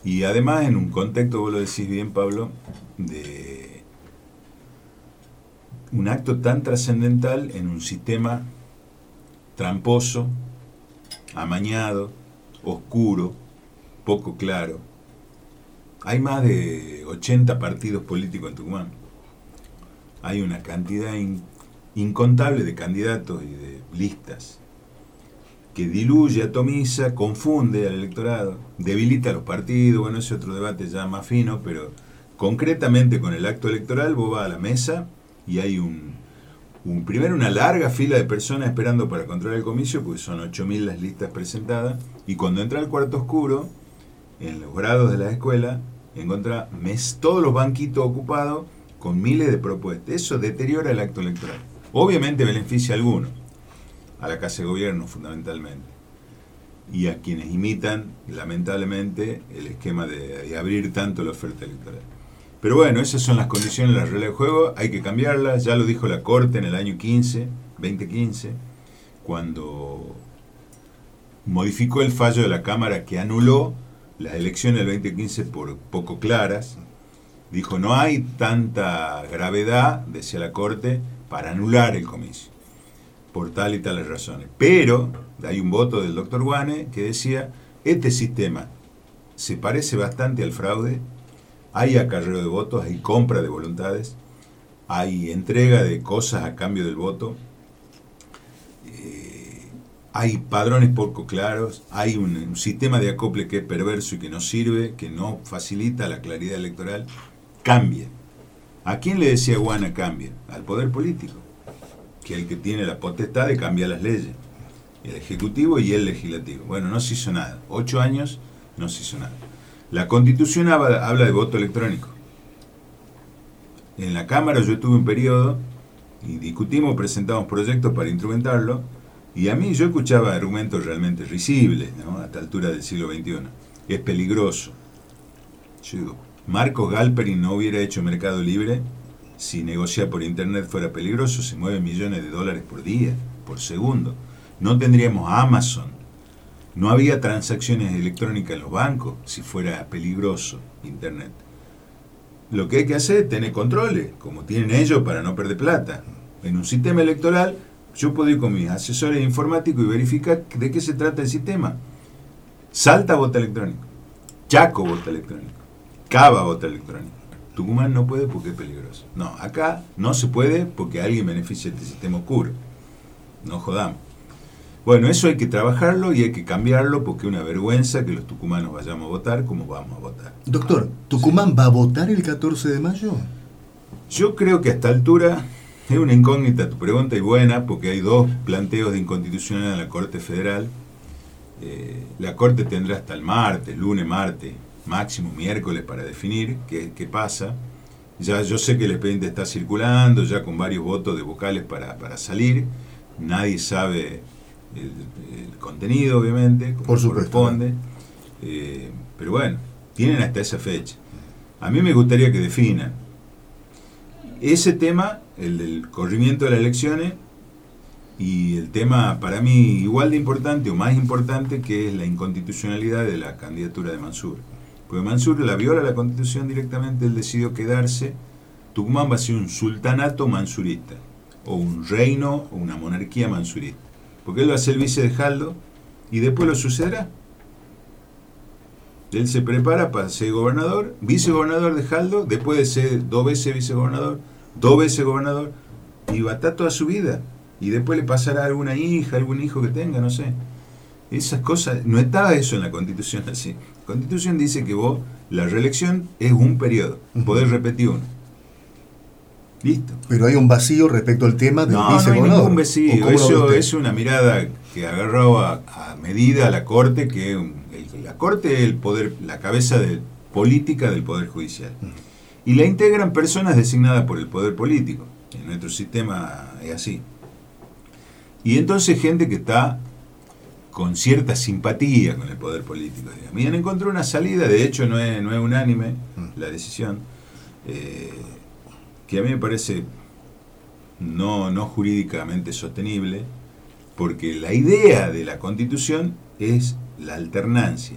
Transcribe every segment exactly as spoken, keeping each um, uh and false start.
Y además en un contexto, vos lo decís bien, Pablo, de un acto tan trascendental en un sistema tramposo, amañado, oscuro, poco claro. Hay más de ochenta partidos políticos en Tucumán. Hay una cantidad in, incontable de candidatos y de listas que diluye, atomiza, confunde al electorado, debilita a los partidos. Bueno, ese es otro debate ya más fino, pero concretamente con el acto electoral vos vas a la mesa y hay un, un primero una larga fila de personas esperando para controlar el comicio, porque son ocho mil las listas presentadas, y cuando entra el cuarto oscuro, en los grados de la escuela, encuentra mes, todos los banquitos ocupados con miles de propuestas. Eso deteriora el acto electoral. Obviamente beneficia a algunos, a la Casa de Gobierno fundamentalmente, y a quienes imitan, lamentablemente, el esquema de, de abrir tanto la oferta electoral. Pero bueno, esas son las condiciones de la regla de juego, hay que cambiarlas. Ya lo dijo la Corte en el año quince, veinte quince, cuando modificó el fallo de la Cámara que anuló las elecciones del veinte quince por poco claras. Dijo, no hay tanta gravedad, decía la Corte, para anular el comicio, por tal y tales razones. Pero hay un voto del doctor Guane que decía, este sistema se parece bastante al fraude, hay acarreo de votos, hay compra de voluntades, hay entrega de cosas a cambio del voto, eh, hay padrones poco claros, hay un, un sistema de acople que es perverso y que no sirve, que no facilita la claridad electoral. Cambia. ¿A quién le decía Guana cambia? Al poder político, que es el que tiene la potestad de cambiar las leyes, el ejecutivo y el legislativo. Bueno, no se hizo nada. Ocho años no se hizo nada. La Constitución habla, habla de voto electrónico. En la Cámara yo tuve un periodo y discutimos, presentamos proyectos para instrumentarlo, y a mí yo escuchaba argumentos realmente risibles, ¿no? A esta altura del siglo veintiuno. Es peligroso. Yo digo, Marcos Galperin no hubiera hecho Mercado Libre si negociar por internet fuera peligroso. Se mueven millones de dólares por día, por segundo. No tendríamos Amazon. No había transacciones electrónicas en los bancos si fuera peligroso internet. Lo que hay que hacer es tener controles, como tienen ellos, para no perder plata. En un sistema electoral, yo puedo ir con mis asesores informáticos y verificar de qué se trata el sistema. Salta vota electrónico, Chaco vota electrónico, Cava vota electrónico. Tucumán no puede porque es peligroso. No, acá no se puede porque alguien beneficia este sistema oscuro. No jodamos. Bueno, eso hay que trabajarlo y hay que cambiarlo, porque es una vergüenza que los tucumanos vayamos a votar como vamos a votar. Doctor, ¿Tucumán sí. va a votar el catorce de mayo? Yo creo que a esta altura es una incógnita tu pregunta, y buena, porque hay dos planteos de inconstitucionalidad en la Corte Federal. Eh, la Corte tendrá hasta el martes, lunes, martes, máximo miércoles para definir qué, qué pasa. Ya yo sé que el expediente está circulando, ya con varios votos de vocales para, para salir. Nadie sabe el, el contenido, obviamente, como por supuesto, corresponde. Eh, pero bueno, tienen hasta esa fecha. A mí me gustaría que definan ese tema, el del corrimiento de las elecciones, y el tema para mí igual de importante o más importante, que es la inconstitucionalidad de la candidatura de Mansur. Porque Mansur la viola la Constitución directamente, él decidió quedarse. Tucumán va a ser un sultanato mansurista, o un reino o una monarquía mansurista, porque él va a ser vice de Jaldo y después lo sucederá. Él se prepara para ser gobernador, vicegobernador de Jaldo, después de ser dos veces vicegobernador, dos veces gobernador, y va a estar toda su vida. Y después le pasará a alguna hija, algún hijo que tenga, no sé. Esas cosas, no estaba eso en la Constitución así. La Constitución dice que vos, la reelección es un periodo, podés repetir uno. Listo. Pero hay un vacío respecto al tema del no, vicegobernador. No hay ningún vacío. Eso es una mirada que agarró a, a medida a la Corte, que el, la Corte es el poder, la cabeza de política del Poder Judicial. Y la integran personas designadas por el poder político. En nuestro sistema es así. Y entonces gente que está con cierta simpatía con el poder político, digamos. Y han encontrado una salida, de hecho no es, no es unánime la decisión, eh, que a mí me parece no, no jurídicamente sostenible, porque la idea de la Constitución es la alternancia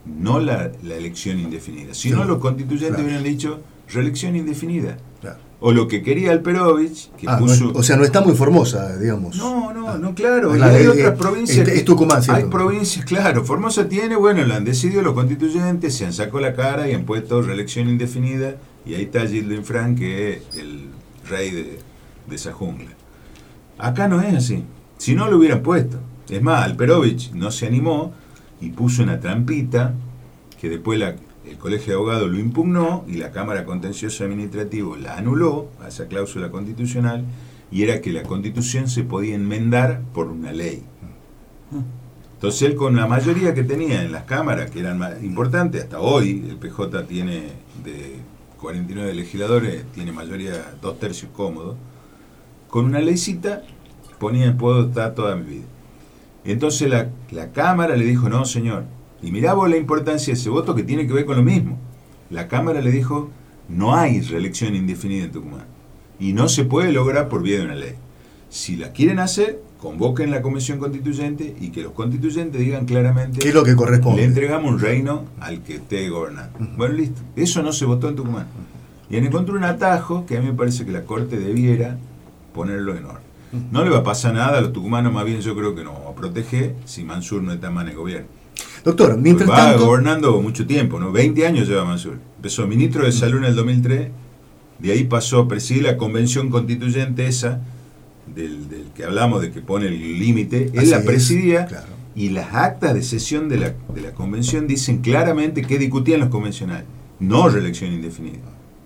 no la, la elección indefinida. Si Sí, no, los constituyentes claro. hubieran dicho reelección indefinida. Claro. O lo que quería Alperovich, que Ah, no puso... es- o sea, no está muy Formosa, digamos. No, no, Ah. no, claro. Es Y la hay de- otras eh, provincias. es- que- es Tucumán, ¿cierto? Hay provincias, claro. Formosa tiene, bueno, lo han decidido los constituyentes, se han sacado la cara y han puesto reelección indefinida. Y ahí está Gildo Infran, que es el rey de, de esa jungla. Acá no es así. Si no lo hubieran puesto. Es más, Alperovich no se animó y puso una trampita que después la, el Colegio de Abogados lo impugnó y la Cámara Contencioso Administrativo la anuló a esa cláusula constitucional, y era que la Constitución se podía enmendar por una ley. Entonces él, con la mayoría que tenía en las cámaras, que eran más importantes, hasta hoy el P J tiene de cuarenta y nueve legisladores, tiene mayoría dos tercios cómodo, con una leycita ponía, puedo estar toda mi vida. Entonces la, la Cámara le dijo, no señor, y mirá vos la importancia de ese voto, que tiene que ver con lo mismo. La Cámara le dijo, no hay reelección indefinida en Tucumán, y no se puede lograr por vía de una ley. Si la quieren hacer, convoquen la Comisión Constituyente y que los constituyentes digan claramente, ¿Qué es lo que corresponde? le entregamos un reino al que esté gobernando. Ujú. Bueno, listo. Eso no se votó en Tucumán. Y encontró un atajo que a mí me parece que la Corte debiera ponerlo en orden. No le va a pasar nada a los tucumanos, más bien yo creo que nos va a proteger si Mansur no está más en el gobierno. Doctor, mientras Porque va tanto... gobernando mucho tiempo, ¿no? veinte años lleva Mansur. Empezó ministro de Salud en el dos mil tres, de ahí pasó a presidir la convención constituyente esa, del, del que hablamos, de que pone el límite. Él Así la es, presidía, claro. y las actas de sesión de la, de la convención dicen claramente que discutían los convencionales, no reelección indefinida.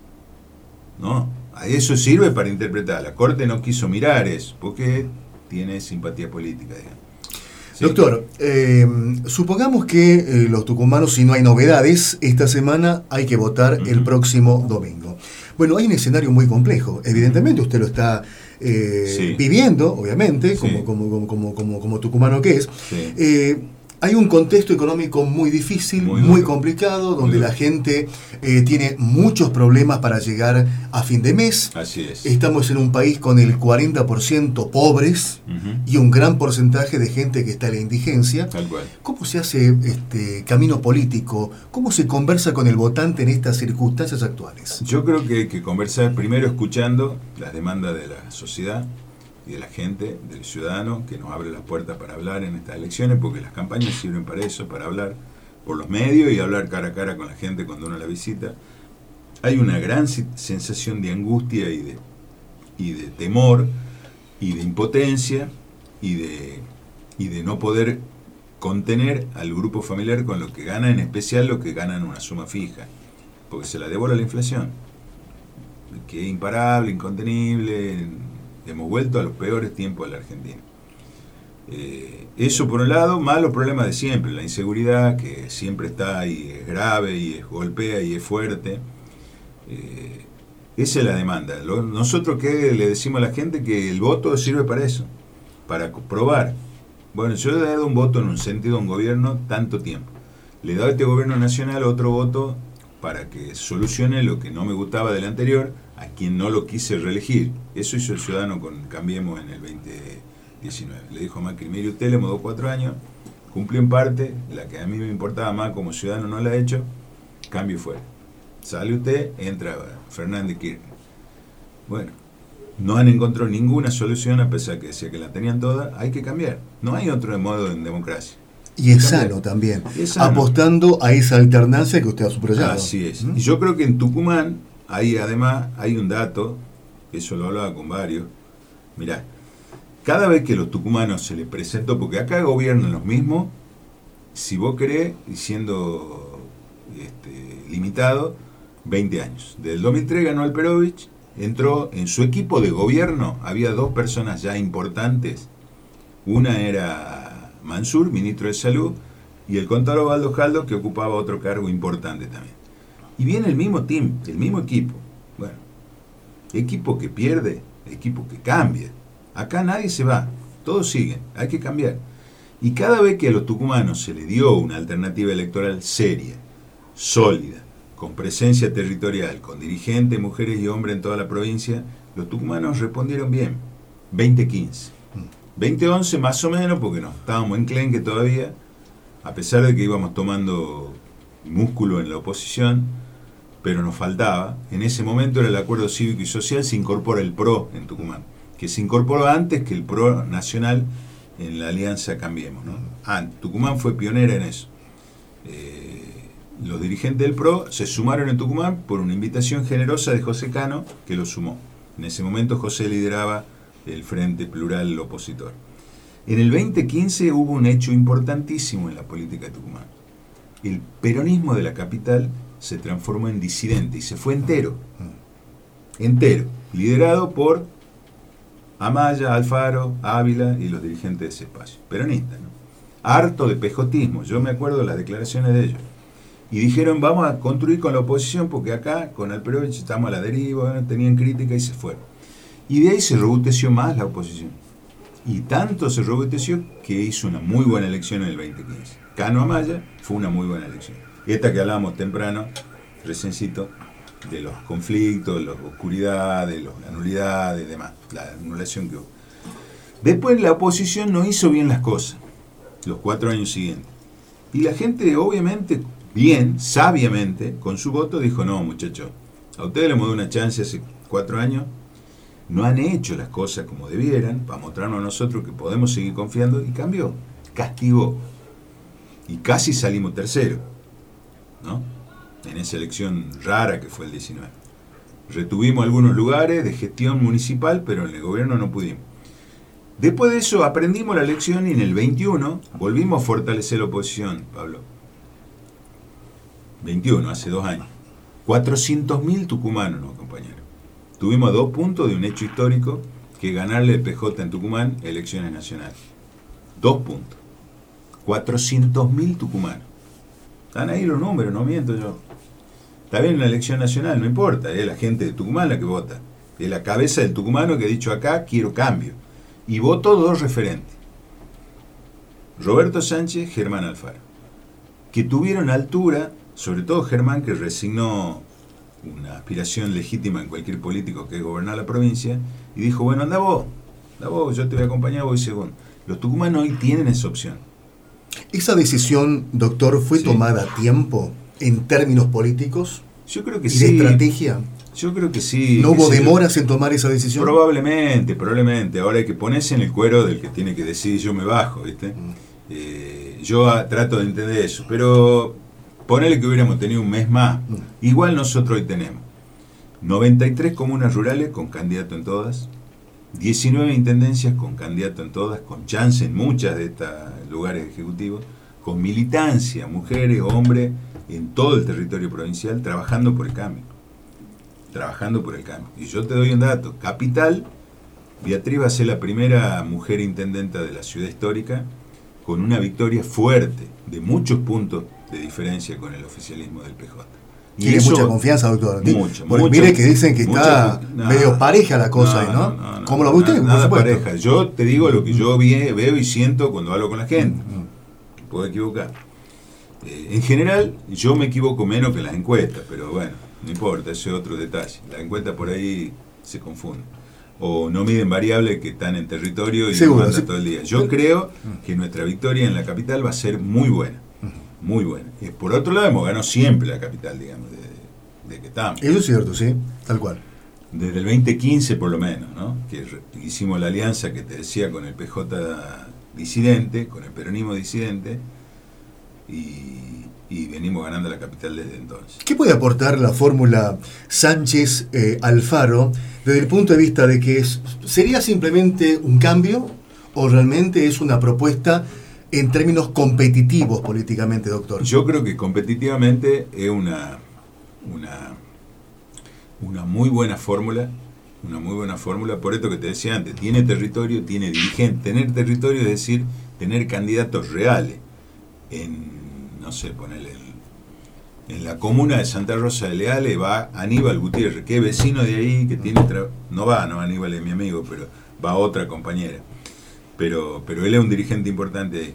No, a eso sirve para interpretar. La Corte no quiso mirar eso, porque tiene simpatía política, digamos. Sí. Doctor, eh, supongamos que eh, los tucumanos, si no hay novedades, esta semana hay que votar Uh-huh. el próximo domingo. Bueno, hay un escenario muy complejo. Evidentemente usted lo está eh, Sí. viviendo, obviamente, Sí. como, como, como, como, como, como tucumano que es. Sí. Eh, hay un contexto económico muy difícil, Muy muy, duro. complicado, Muy donde duro. la gente eh, tiene muchos problemas para llegar a fin de mes. Así es. Estamos en un país con el cuarenta por ciento pobres Ujú. y un gran porcentaje de gente que está en la indigencia. Tal cual. ¿Cómo se hace este camino político? ¿Cómo se conversa con el votante en estas circunstancias actuales? Yo creo que hay que conversar primero escuchando las demandas de la sociedad y de la gente, del ciudadano, que nos abre las puertas para hablar en estas elecciones, porque las campañas sirven para eso, para hablar por los medios y hablar cara a cara con la gente cuando uno la visita. Hay una gran si- sensación de angustia y de, y de temor y de impotencia y de, y de no poder contener al grupo familiar con lo que gana, en especial lo que ganan una suma fija, porque se la devora la inflación, que es imparable, incontenible. Hemos vuelto a los peores tiempos de la Argentina. Eh, eso por un lado, más los problemas de siempre, la inseguridad que siempre está ahí, es grave y es, golpea y es fuerte. Eh, esa es la demanda. Lo- nosotros que le decimos a la gente que el voto sirve para eso, para co- probar. Bueno, yo le he dado un voto en un sentido a un gobierno tanto tiempo. Le he dado a este gobierno nacional otro voto para que solucione lo que no me gustaba del anterior, a quien no lo quise reelegir. Eso hizo el ciudadano con Cambiemos en el veinte diecinueve. Le dijo a Macri, mire usted, le mudó cuatro años, cumplió en parte, la que a mí me importaba más como ciudadano no la ha hecho, cambio fuera. Sale usted, entra Fernández Kirchner. Bueno, no han encontrado ninguna solución, a pesar que decía que la tenían todas, hay que cambiar. No hay otro modo en democracia. Y es Cambiar. sano también, Y es sano. apostando a esa alternancia que usted ha subrayado. Así es. ¿Mm? Y yo creo que en Tucumán, ahí además hay un dato, eso lo hablaba con varios. Mirá, cada vez que los tucumanos se les presentó, porque acá gobiernan los mismos, si vos querés, y siendo este, limitado, veinte años. Del dos mil tres ganó Alperovich, entró en su equipo de gobierno, había dos personas ya importantes. Una era Mansur, ministro de Salud, y el contador Osvaldo Jaldo, que ocupaba otro cargo importante también. Y viene el mismo team, el mismo equipo. Bueno, equipo que pierde, equipo que cambia. Acá nadie se va, todos siguen, hay que cambiar. Y cada vez que a los tucumanos se les dio una alternativa electoral seria, sólida, con presencia territorial, con dirigentes, mujeres y hombres en toda la provincia, los tucumanos respondieron bien. veinte quince. veinte once más o menos, porque no estábamos en clenque todavía, a pesar de que íbamos tomando músculo en la oposición, pero nos faltaba. En ese momento era el Acuerdo Cívico y Social, se incorpora el P R O en Tucumán, que se incorporó antes que el P R O nacional en la Alianza Cambiemos, ¿no? Ah, Tucumán fue pionera en eso. Eh, los dirigentes del P R O se sumaron en Tucumán por una invitación generosa de José Cano, que lo sumó. En ese momento José lideraba el Frente Plural Opositor. En el veinte quince hubo un hecho importantísimo en la política de Tucumán. El peronismo de la capital se transformó en disidente y se fue entero. Entero. Liderado por Amaya, Alfaro, Ávila y los dirigentes de ese espacio. Peronistas, ¿no? Harto de pejotismo. Yo me acuerdo de las declaraciones de ellos. Y dijeron, vamos a construir con la oposición porque acá, con Alperovich, estamos a la deriva, tenían crítica y se fueron. Y de ahí se robusteció más la oposición. Y tanto se robusteció que hizo una muy buena elección en el veinte quince. Cano Amaya fue una muy buena elección. Esta que hablábamos temprano, recencito, de los conflictos, las oscuridades, las nulidades y demás, la anulación que hubo. Después la oposición no hizo bien las cosas, los cuatro años siguientes. Y la gente, obviamente, bien, sabiamente, con su voto dijo, no, muchachos, a ustedes les hemos dado una chance hace cuatro años, no han hecho las cosas como debieran, para mostrarnos a nosotros que podemos seguir confiando, y cambió, castigó. Y casi salimos tercero, ¿no? En esa elección rara que fue el diecinueve. Retuvimos algunos lugares de gestión municipal, pero en el gobierno no pudimos. Después de eso aprendimos la lección y en el veintiuno volvimos a fortalecer la oposición, Pablo. veintiuno, hace dos años. cuatrocientos mil tucumanos nos acompañaron. Tuvimos a dos puntos de un hecho histórico, que ganarle el P J en Tucumán, elecciones nacionales. Dos puntos. cuatrocientos mil tucumanos. Están ahí los números, no miento yo. Está bien en la elección nacional, no importa, es la gente de Tucumán la que vota. Es la cabeza del tucumano que ha dicho acá, quiero cambio. Y votó dos referentes. Roberto Sánchez, Germán Alfaro. Que tuvieron altura, sobre todo Germán, que resignó una aspiración legítima en cualquier político que es gobernar la provincia, y dijo, bueno, anda vos, anda vos, yo te voy a acompañar, voy segundo. Los tucumanos hoy tienen esa opción. ¿Esa decisión, doctor, fue Sí. tomada a tiempo en términos políticos Yo creo que y sí. de estrategia? Yo creo que sí. ¿No hubo que sí. demoras en tomar esa decisión? Probablemente, probablemente. Ahora hay que ponerse en el cuero del que tiene que decidir, yo me bajo, ¿viste? Mm. Eh, yo a, trato de entender eso, pero ponele que hubiéramos tenido un mes más. Mm. Igual nosotros hoy tenemos noventa y tres comunas rurales con candidato en todas, diecinueve intendencias con candidato en todas, con chance en muchas de estos lugares ejecutivos, con militancia, mujeres, hombres, en todo el territorio provincial, trabajando por el cambio. Trabajando por el cambio. Y yo te doy un dato. Capital, Beatriz va a ser la primera mujer intendenta de la ciudad histórica con una victoria fuerte, de muchos puntos de diferencia con el oficialismo del P J. Y Tiene eso, mucha confianza, doctor. Mucho, Porque mucho, mire que dicen que está mucho, no, medio pareja la cosa ahí, ¿no? no, no, no ¿Cómo lo ve usted? Nada, Por nada supuesto. pareja. Yo te digo lo que yo vi, veo y siento cuando hablo con la gente. Mm. Puedo equivocar. Eh, en general, yo me equivoco menos que las encuestas, pero bueno, no importa, ese es otro detalle. Las encuestas por ahí se confunden. O no miden variables que están en territorio y Seguro, mandan sí. todo el día. Yo creo que nuestra victoria en la capital va a ser muy buena. Muy buena. Y por otro lado, hemos ganado siempre la capital, digamos, de, de que estamos. Eso es cierto, sí, tal cual. Desde el veinte quince por lo menos, ¿no? Que re- hicimos la alianza que te decía con el P J disidente, con el peronismo disidente, y, y venimos ganando la capital desde entonces. ¿Qué puede aportar la fórmula Sánchez-Alfaro desde el punto de vista de que es, sería simplemente un cambio o realmente es una propuesta en términos competitivos políticamente, doctor? Yo creo que competitivamente es una, una, una muy buena fórmula, una muy buena fórmula, por esto que te decía antes, tiene territorio, tiene dirigente. Tener territorio es decir, tener candidatos reales. En, no sé, ponerle en, en la comuna de Santa Rosa de Leales va Aníbal Gutiérrez, que es vecino de ahí, que tiene tra- no va, no Aníbal es mi amigo, pero va otra compañera. Pero, pero él es un dirigente importante ahí.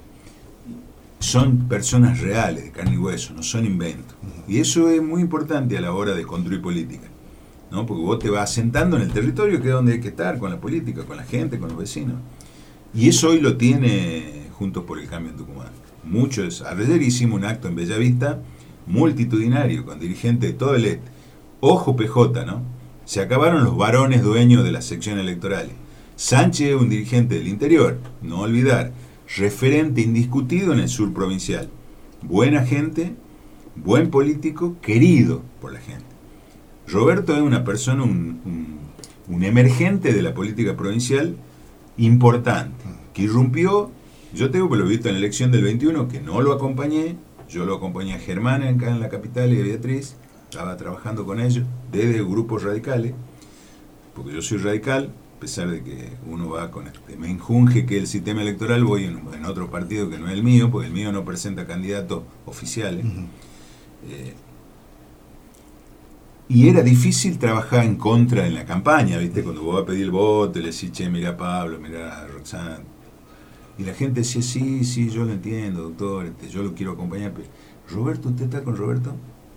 Son personas reales, de carne y hueso, no son inventos. Y eso es muy importante a la hora de construir política, ¿no? Porque vos te vas asentando en el territorio, que es donde hay que estar, con la política, con la gente, con los vecinos. Y eso hoy lo tiene Juntos por el Cambio en Tucumán. Muchos, ayer hicimos un acto en Bellavista multitudinario con dirigentes de todo el este. Ojo P J, ¿no? Se acabaron los varones dueños de las secciones electorales. Sánchez es un dirigente del interior, no olvidar, referente indiscutido en el sur provincial. Buena gente, buen político, querido por la gente. Roberto es una persona, un, un, un emergente de la política provincial importante, que irrumpió. Yo tengo que lo he visto en la elección del veintiuno, que no lo acompañé. Yo lo acompañé a Germán acá en la capital y a Beatriz. Estaba trabajando con ellos desde grupos radicales, porque yo soy radical, a pesar de que uno va con este menjunje que es el sistema electoral, voy en, en otro partido que no es el mío, porque el mío no presenta candidatos oficiales. Uh-huh. Eh, y era difícil trabajar en contra en la campaña, ¿viste? Cuando vos vas a pedir el voto, le decís, che, mirá a Pablo, mirá a Roxana. Y la gente decía, sí, sí, yo lo entiendo, doctor, este, yo lo quiero acompañar. Pero, Roberto, ¿usted está con Roberto?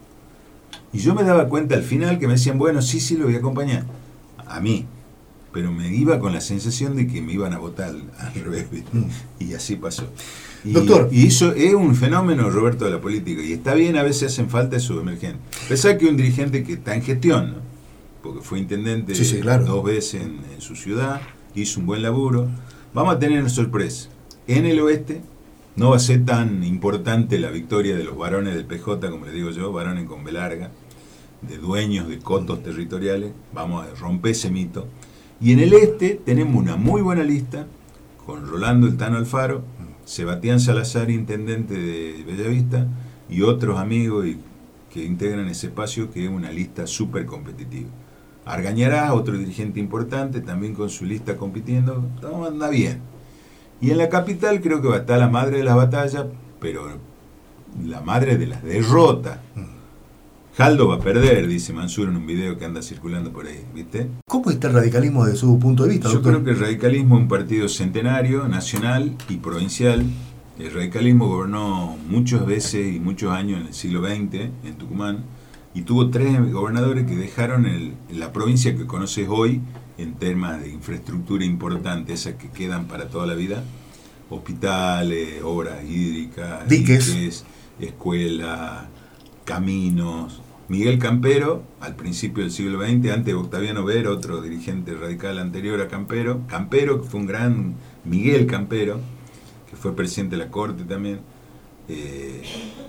Y yo me daba cuenta al final que me decían, bueno, sí, sí, lo voy a acompañar. A mí. Pero me iba con la sensación de que me iban a votar al revés. Mm. Y así pasó. Y, Doctor. Y eso es un fenómeno, Roberto, de la política. Y está bien, a veces hacen falta esos emergentes. Pensá que un dirigente que está en gestión, ¿no? Porque fue intendente sí, sí, claro. dos veces en, en su ciudad, hizo un buen laburo. Vamos a tener una sorpresa. En el oeste no va a ser tan importante la victoria de los varones del P J, como le digo yo, varones con B larga, de dueños de cotos territoriales. Vamos a romper ese mito. Y en el este tenemos una muy buena lista con Rolando el Tano Alfaro, Sebastián Salazar, intendente de Bellavista, y otros amigos y, que integran ese espacio, que es una lista súper competitiva. Argañará, otro dirigente importante, también con su lista compitiendo, todo anda bien. Y en la capital creo que va a estar la madre de las batallas, pero la madre de las derrotas. Jaldo va a perder, dice Mansur en un video que anda circulando por ahí, ¿viste? ¿Cómo está el radicalismo desde su punto de vista, Yo doctor? creo que el radicalismo es un partido centenario, nacional y provincial. El radicalismo gobernó muchas veces y muchos años en el siglo veinte en Tucumán y tuvo tres gobernadores que dejaron el, la provincia que conoces hoy en temas de infraestructura importante, esas que quedan para toda la vida: hospitales, obras hídricas, diques, diques escuelas, caminos. Miguel Campero, al principio del siglo veinte, antes de Octaviano Vera, otro dirigente radical anterior a Campero, Campero, que fue un gran Miguel Campero, que fue presidente de la Corte también. Eh,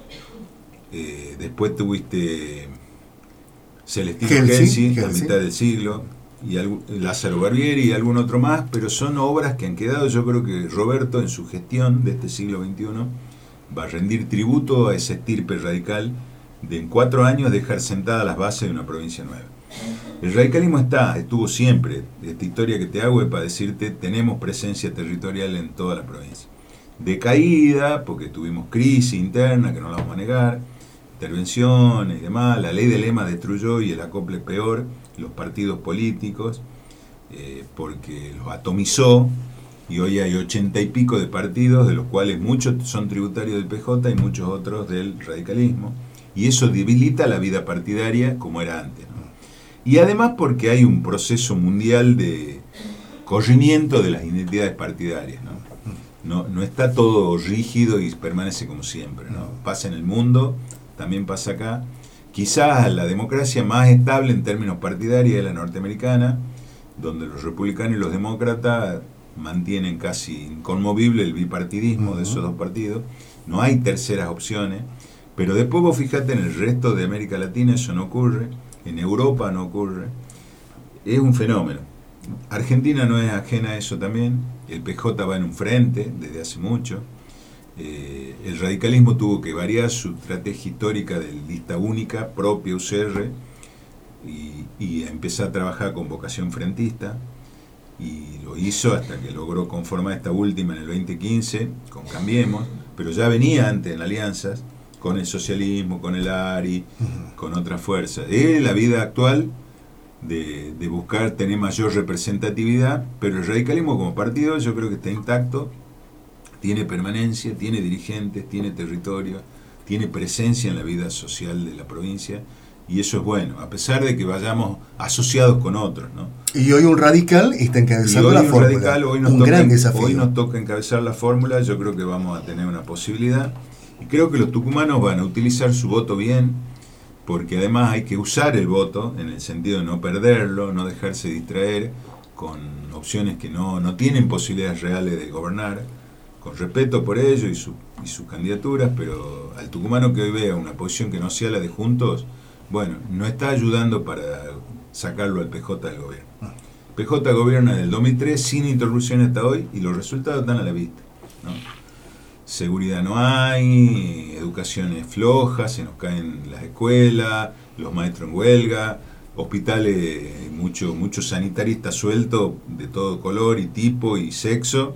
eh, después tuviste Celestino Gelsi, a mitad del siglo, y algún, Lázaro Barbieri y algún otro más, pero son obras que han quedado. Yo creo que Roberto, en su gestión de este siglo veintiuno, va a rendir tributo a esa estirpe radical de en cuatro años dejar sentadas las bases de una provincia nueva. El radicalismo está, estuvo siempre. Esta historia que te hago es para decirte, tenemos presencia territorial en toda la provincia. Decaída, porque tuvimos crisis interna, que no la vamos a negar, intervenciones y demás. La ley de Lema destruyó, y el acople peor, los partidos políticos, eh, porque los atomizó, y hoy hay ochenta y pico de partidos, de los cuales muchos son tributarios del P J y muchos otros del radicalismo. Y eso debilita la vida partidaria como era antes, ¿no? Y además porque hay un proceso mundial de corrimiento de las identidades partidarias, ¿no? No, no está todo rígido y permanece como siempre, ¿no? Pasa en el mundo, también pasa acá. Quizás la democracia más estable en términos partidarios es la norteamericana, donde los republicanos y los demócratas mantienen casi inconmovible el bipartidismo de esos dos partidos. No hay terceras opciones. Pero después vos fijate, en el resto de América Latina eso no ocurre, en Europa no ocurre, es un fenómeno. Argentina no es ajena a eso también, el P J va en un frente desde hace mucho, eh, el radicalismo tuvo que variar su estrategia histórica de lista única, propia U C R, y, y empezar a trabajar con vocación frentista, y lo hizo hasta que logró conformar esta última en el veinte quince, con Cambiemos, pero ya venía antes en alianzas, con el socialismo, con el A R I, uh-huh. con otras fuerzas. Es la vida actual de, de buscar tener mayor representatividad, pero el radicalismo como partido yo creo que está intacto, tiene permanencia, tiene dirigentes, tiene territorio, tiene presencia en la vida social de la provincia, y eso es bueno, a pesar de que vayamos asociados con otros, ¿no? Y hoy un radical está encabezando la fórmula. Radical, hoy nos un toca, gran desafío. Hoy nos toca encabezar la fórmula, yo creo que vamos a tener una posibilidad. Y creo que los tucumanos van a utilizar su voto bien, porque además hay que usar el voto en el sentido de no perderlo, no dejarse distraer con opciones que no, no tienen posibilidades reales de gobernar, con respeto por ello y, su, y sus candidaturas, pero al tucumano que hoy vea una posición que no sea la de Juntos, bueno, no está ayudando para sacarlo al P J del gobierno. P J gobierna desde el dos mil tres sin interrupción hasta hoy y los resultados están a la vista, ¿no? Seguridad no hay, educación es floja, se nos caen las escuelas, los maestros en huelga, hospitales, muchos mucho sanitaristas sueltos de todo color y tipo y sexo,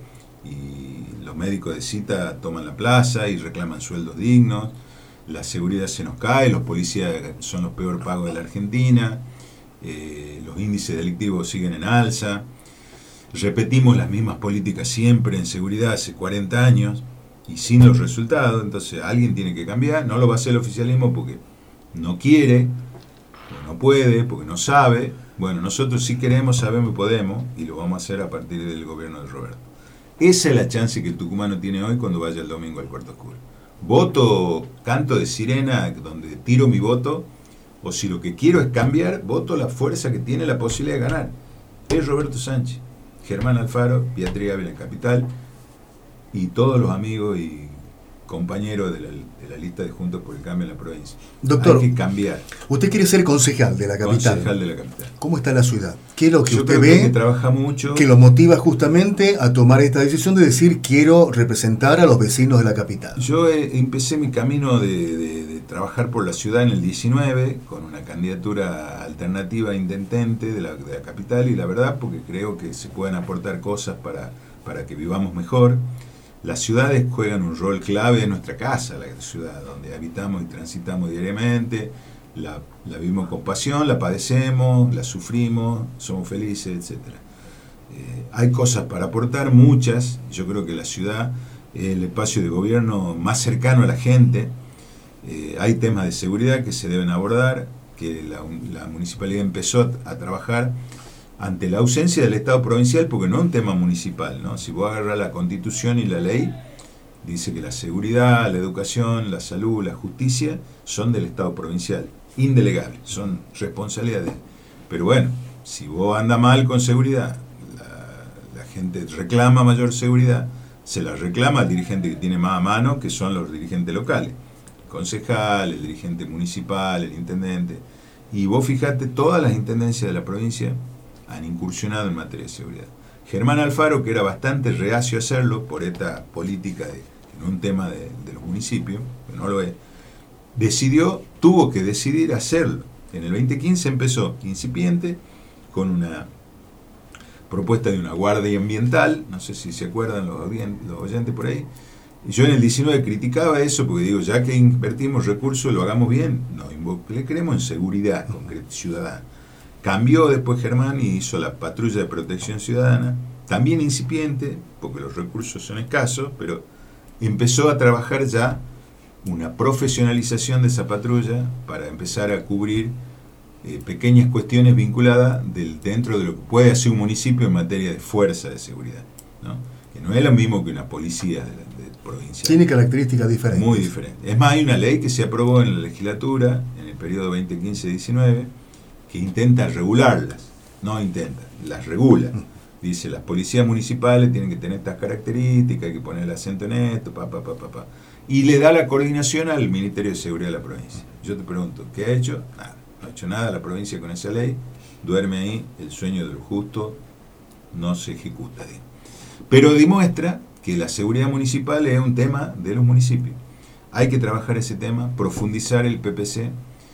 y los médicos de cita toman la plaza y reclaman sueldos dignos, la seguridad se nos cae, los policías son los peor pagos de la Argentina, eh, los índices delictivos siguen en alza, repetimos las mismas políticas siempre en seguridad hace cuarenta años, y sin los resultados. Entonces alguien tiene que cambiar, no lo va a hacer el oficialismo porque no quiere, porque no puede, porque no sabe. Bueno, nosotros sí queremos, sabemos y podemos, y lo vamos a hacer a partir del gobierno de Roberto. Esa es la chance que el tucumano tiene hoy cuando vaya el domingo al Cuarto Oscuro. Voto, canto de sirena, donde tiro mi voto, o si lo que quiero es cambiar, voto la fuerza que tiene la posibilidad de ganar. Es Roberto Sánchez, Germán Alfaro, Beatriz Ávila en Capital, y todos los amigos y compañeros de la, de la lista de Juntos por el Cambio en la provincia. Doctor, hay que cambiar. Usted quiere ser concejal de la capital. Concejal de la capital. ¿Cómo está la ciudad? ¿Qué es lo que Yo usted creo ve que trabaja mucho, que lo motiva justamente a tomar esta decisión de decir quiero representar a los vecinos de la capital? Yo eh, empecé mi camino de, de, de trabajar por la ciudad en el diecinueve con una candidatura alternativa a intendente de la, de la capital, y la verdad porque creo que se pueden aportar cosas para, para que vivamos mejor. Las ciudades juegan un rol clave en nuestra casa, la ciudad donde habitamos y transitamos diariamente, la, la vivimos con pasión, la padecemos, la sufrimos, somos felices, etcétera. Eh, hay cosas para aportar, muchas. Yo creo que la ciudad es el espacio de gobierno más cercano a la gente. Eh, hay temas de seguridad que se deben abordar, que la, la municipalidad empezó a trabajar ante la ausencia del Estado provincial, porque no es un tema municipal, ¿no? Si vos agarrás la Constitución y la ley, dice que la seguridad, la educación, la salud, la justicia son del Estado provincial, indelegables, son responsabilidad de él. Pero bueno, si vos andas mal con seguridad, la, la gente reclama mayor seguridad, se la reclama al dirigente que tiene más a mano, que son los dirigentes locales, el concejal, el dirigente municipal, el intendente. Y vos fijate, todas las intendencias de la provincia han incursionado en materia de seguridad. Germán Alfaro, que era bastante reacio a hacerlo por esta política de en un tema de, de los municipios, que no lo es, decidió, tuvo que decidir hacerlo. En el veinte quince empezó incipiente con una propuesta de una guardia ambiental, no sé si se acuerdan los, los oyentes por ahí. Yo en el diecinueve criticaba eso porque digo, ya que invertimos recursos, lo hagamos bien, no, le creemos en seguridad ciudadana. Cambió después Germán y hizo la patrulla de protección ciudadana, también incipiente, porque los recursos son escasos, pero empezó a trabajar ya una profesionalización de esa patrulla para empezar a cubrir eh, pequeñas cuestiones vinculadas del, dentro de lo que puede hacer un municipio en materia de fuerza de seguridad, ¿no? Que no es lo mismo que una policía de, de provincia. Tiene características diferentes. Muy diferentes. Es más, hay una ley que se aprobó en la legislatura, en el periodo veinte quince diecinueve, que intenta regularlas, no intenta, las regula. Dice, las policías municipales tienen que tener estas características, hay que poner el acento en esto, pa, pa, pa, pa, pa. Y le da la coordinación al Ministerio de Seguridad de la provincia. Yo te pregunto, ¿qué ha hecho? Nada, no ha hecho nada la provincia con esa ley, duerme ahí, el sueño del justo no se ejecuta. Digamos. Pero demuestra que la seguridad municipal es un tema de los municipios. Hay que trabajar ese tema, profundizar el P P C.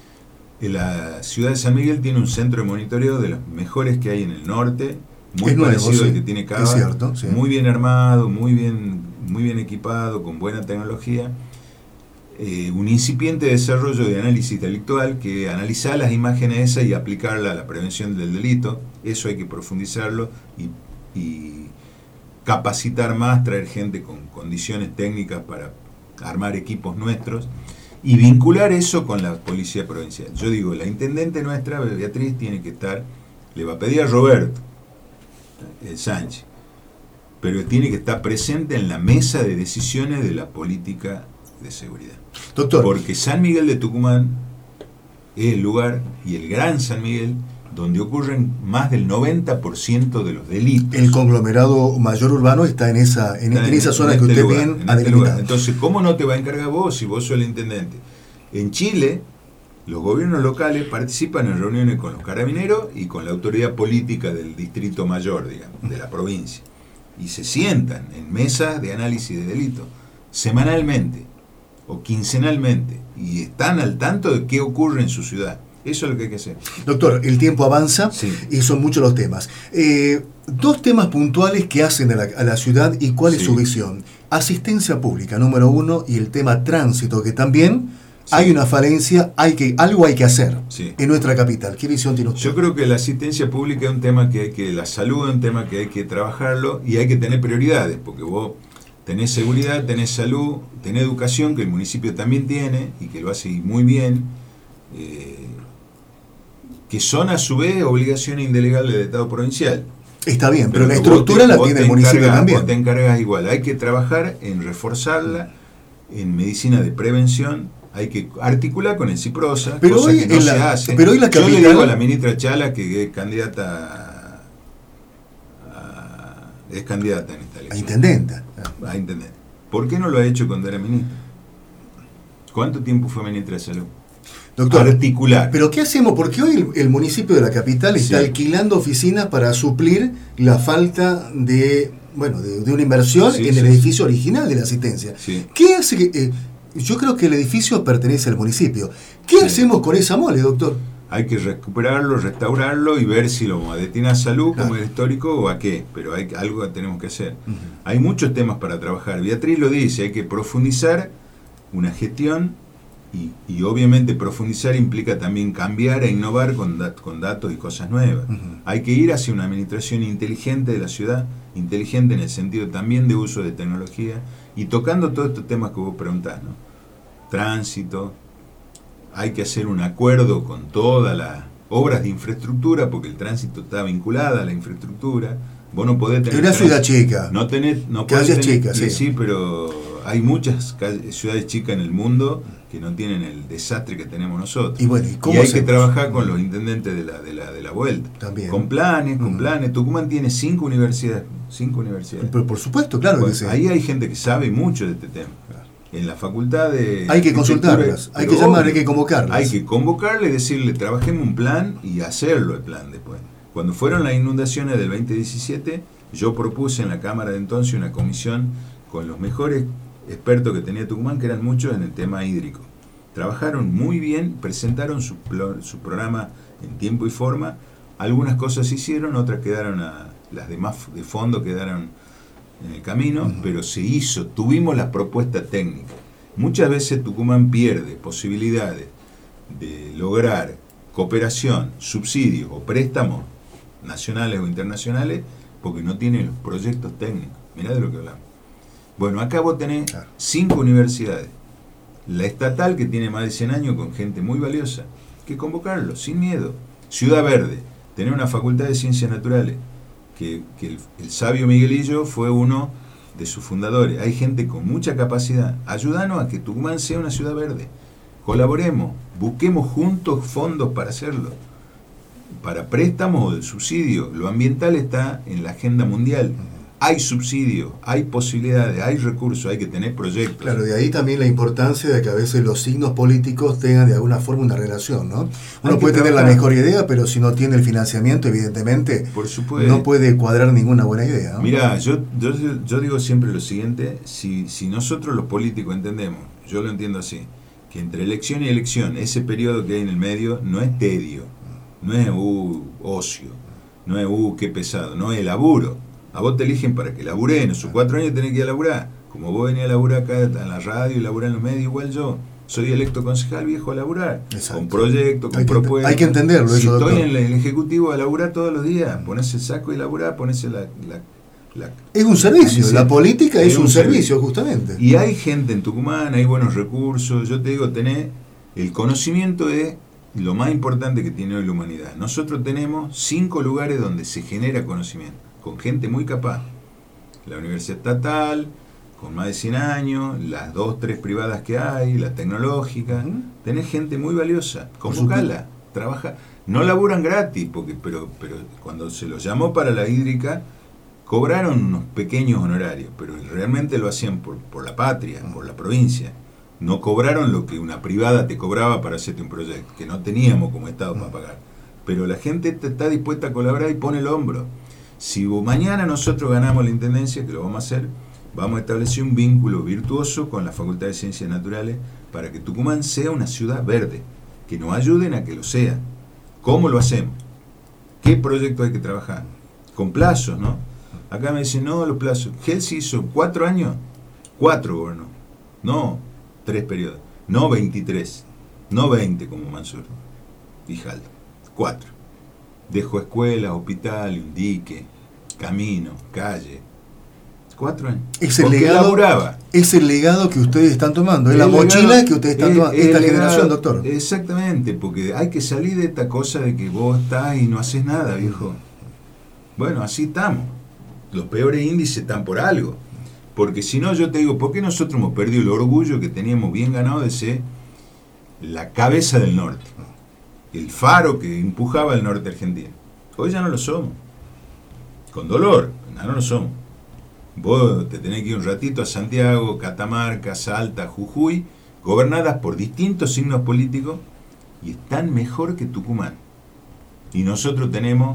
La ciudad de San Miguel tiene un centro de monitoreo de los mejores que hay en el norte, muy es parecido nuevo, sí, al que tiene Cava, es cierto, sí. Muy bien armado, muy bien, muy bien equipado, con buena tecnología. Eh, un incipiente desarrollo de análisis delictual que analiza las imágenes esas y aplicarla a la prevención del delito. Eso hay que profundizarlo y, y capacitar más, traer gente con condiciones técnicas para armar equipos nuestros. Y vincular eso con la policía provincial. Yo digo, la intendente nuestra, Beatriz, tiene que estar, le va a pedir a Roberto el Sánchez, pero tiene que estar presente en la mesa de decisiones de la política de seguridad. Doctor. Porque San Miguel de Tucumán es el lugar, y el Gran San Miguel, donde ocurren más del noventa por ciento de los delitos. El conglomerado mayor urbano está en esa, en, está en en, esa zona en que este usted lugar, bien en ha este delimitado. lugar. Entonces, ¿cómo no te va a encargar vos si vos sos el intendente? En Chile, los gobiernos locales participan en reuniones con los carabineros y con la autoridad política del distrito mayor, digamos, de la provincia. Y se sientan en mesas de análisis de delitos, semanalmente o quincenalmente, y están al tanto de qué ocurre en su ciudad. Eso es lo que hay que hacer. Doctor, el tiempo avanza, sí. y son muchos los temas. Eh, dos temas puntuales que hacen a la, a la ciudad y cuál sí. es su visión. Asistencia pública, número uno, y el tema tránsito, que también sí. hay una falencia, hay que, algo hay que hacer sí. en nuestra capital. ¿Qué visión tiene usted? Yo creo que la asistencia pública es un tema que hay que, la salud es un tema que hay que trabajarlo y hay que tener prioridades, porque vos tenés seguridad, tenés salud, tenés educación, que el municipio también tiene y que lo hace muy bien, eh, que son a su vez obligaciones indelegables del Estado provincial. Está bien, pero, pero la estructura te, la tiene el municipio encargas, también. Vos te encargas igual. Hay que trabajar en reforzarla, en medicina de prevención, hay que articular con el CIPROSA, pero cosa hoy que no la, se hace. Pero hoy la capital, yo le digo a la ministra Chala, que es candidata a, a, es candidata en esta elección. A intendenta. A intendenta. ¿Por qué no lo ha hecho cuando era ministra? ¿Cuánto tiempo fue ministra de Salud? Doctor, articular. ¿Pero qué hacemos? Porque hoy el, el municipio de la capital está sí. alquilando oficinas para suplir la falta de, bueno, de, de una inversión sí, en sí. el edificio original de la asistencia. Sí. ¿Qué hace que, eh, yo creo que el edificio pertenece al municipio. ¿Qué sí. hacemos con esa mole, doctor? Hay que recuperarlo, restaurarlo y ver si lo vamos a destinar a salud, claro. como el histórico, o a qué. Pero hay algo que tenemos que hacer. Uh-huh. Hay muchos temas para trabajar. Beatriz lo dice, hay que profundizar una gestión. Y, y obviamente profundizar implica también cambiar e innovar con, dat, con datos y cosas nuevas. Uh-huh. Hay que ir hacia una administración inteligente de la ciudad, inteligente en el sentido también de uso de tecnología, y tocando todos estos temas que vos preguntás, ¿no? Tránsito, hay que hacer un acuerdo con todas las obras de infraestructura, porque el tránsito está vinculado a la infraestructura. Vos no podés tener... Es una ciudad chica. No tenés... No Calles tener, chicas, sí. Sí, pero hay muchas ciudades chicas en el mundo que no tienen el desastre que tenemos nosotros. Y, bueno, ¿y, cómo y hay hacemos? que trabajar con los intendentes de la, de la, de la vuelta. También. Con planes, con mm. planes. Tucumán tiene cinco universidades. Cinco universidades. Pero por supuesto, claro bueno, que sí. Ahí hay gente que sabe mucho de este tema. Claro. En la facultad de... Hay que consultarlas, hay que llamar, hay que convocarlas. Hay que convocarle y decirle, trabajemos un plan y hacerlo el plan después. Cuando fueron las inundaciones del veinte diecisiete, yo propuse en la Cámara de entonces una comisión con los mejores expertos que tenía Tucumán, que eran muchos en el tema hídrico. Trabajaron muy bien, presentaron su, su programa en tiempo y forma. Algunas cosas se hicieron, otras quedaron, a, las demás de fondo quedaron en el camino, uh-huh. pero se hizo, tuvimos la propuesta técnica. Muchas veces Tucumán pierde posibilidades de lograr cooperación, subsidios o préstamos nacionales o internacionales porque no tiene los proyectos técnicos. Mirá de lo que hablamos. Bueno, acá vos tenés claro. cinco universidades. La estatal, que tiene más de cien años, con gente muy valiosa, que convocarlo, sin miedo. Ciudad Verde, tener una facultad de ciencias naturales, que, que el, el sabio Miguelillo fue uno de sus fundadores. Hay gente con mucha capacidad. Ayúdanos a que Tucumán sea una ciudad verde. Colaboremos, busquemos juntos fondos para hacerlo. Para préstamos o de subsidio. Lo ambiental está en la agenda mundial. Hay subsidios, hay posibilidades, hay recursos, hay que tener proyectos. Claro, de ahí también la importancia de que a veces los signos políticos tengan de alguna forma una relación, ¿no? Uno puede tener la mejor idea, pero si no tiene el financiamiento, evidentemente, por supuesto, no puede cuadrar ninguna buena idea, ¿no? Mira, yo, yo, yo digo siempre lo siguiente, si, si nosotros los políticos entendemos, yo lo entiendo así, que entre elección y elección, ese periodo que hay en el medio no es tedio, no es uh, ocio, no es uh, qué pesado, no es laburo. A vos te eligen para que laburé, en esos cuatro años tenés que ir a laburar. Como vos venís a laburar acá en la radio y laburar en los medios, igual yo. Soy electo concejal viejo a laburar. Exacto. Con proyectos, con propuestas. Hay que entenderlo. Si eso, estoy doctor. en el ejecutivo a laburar todos los días, ponés el saco y laburar, ponés la... la, la es un servicio, la, la política es, es un, un servicio, servicio, justamente. Y hay gente en Tucumán, hay buenos recursos. Yo te digo, tenés... El conocimiento es lo más importante que tiene hoy la humanidad. Nosotros tenemos cinco lugares donde se genera conocimiento, con gente muy capaz. La Universidad Estatal, con más de cien años, las dos, tres privadas que hay, la tecnológica, uh-huh. tenés gente muy valiosa, convocala, trabaja, no laburan gratis, porque, pero, pero cuando se los llamó para la hídrica, cobraron unos pequeños honorarios, pero realmente lo hacían por, por la patria, uh-huh. por la provincia. No cobraron lo que una privada te cobraba para hacerte un proyecto, que no teníamos como Estado uh-huh. para pagar. Pero la gente está dispuesta a colaborar y pone el hombro. Si mañana nosotros ganamos la intendencia, que lo vamos a hacer, vamos a establecer un vínculo virtuoso con la Facultad de Ciencias Naturales para que Tucumán sea una ciudad verde, que nos ayuden a que lo sea. ¿Cómo lo hacemos? ¿Qué proyecto hay que trabajar? Con plazos, ¿no? Acá me dicen, no, los plazos. Gelsi hizo cuatro años, cuatro gobernó. No, tres periodos. No veintitrés, no veinte como Mansur y Jaldo. Cuatro. Dejó escuelas, hospital, un dique, camino, calle. Cuatro años. Es el, legado, es el legado que ustedes están tomando, es el la legado, mochila que ustedes están tomando, esta legado, generación, doctor. Exactamente, porque hay que salir de esta cosa de que vos estás y no haces nada, viejo. Bueno, así estamos. Los peores índices están por algo. Porque si no, yo te digo, ¿por qué nosotros hemos perdido el orgullo que teníamos bien ganado de ser la cabeza del norte? El faro que empujaba el norte argentino. Hoy ya no lo somos. Con dolor, ya no lo somos. Vos te tenés que ir un ratito a Santiago, Catamarca, Salta, Jujuy, gobernadas por distintos signos políticos y están mejor que Tucumán. Y nosotros tenemos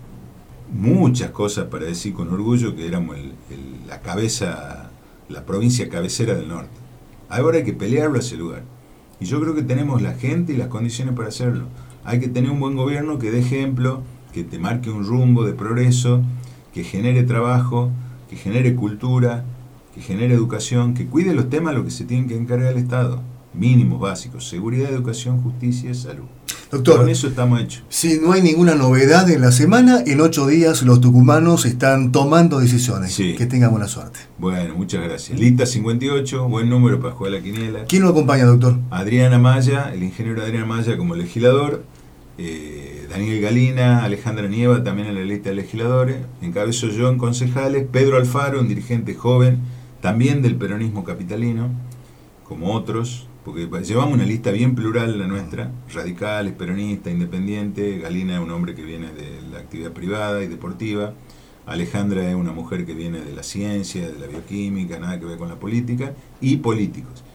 muchas cosas para decir con orgullo que éramos el, el, la cabeza, la provincia cabecera del norte. Ahora hay que pelearlo a ese lugar. Y yo creo que tenemos la gente y las condiciones para hacerlo. Hay que tener un buen gobierno que dé ejemplo, que te marque un rumbo de progreso, que genere trabajo, que genere cultura, que genere educación, que cuide los temas a los que se tienen que encargar el Estado. Mínimos básicos, seguridad, educación, justicia, salud. Doctor, con eso estamos hechos. Si no hay ninguna novedad en la semana, en ocho días los tucumanos están tomando decisiones. Sí. Que tengan buena suerte. Bueno, muchas gracias. Lista cincuenta y ocho, buen número para jugar la quiniela. ¿Quién lo acompaña, doctor? Adriana Maya, el ingeniero Adriana Maya como legislador, eh, Daniel Galina, Alejandra Nieva también en la lista de legisladores, encabezo yo en concejales, Pedro Alfaro, un dirigente joven, también del peronismo capitalino, como otros, porque llevamos una lista bien plural la nuestra, radicales, peronistas, independientes. Galina es un hombre que viene de la actividad privada y deportiva, Alejandra es una mujer que viene de la ciencia, de la bioquímica, nada que ver con la política, y políticos.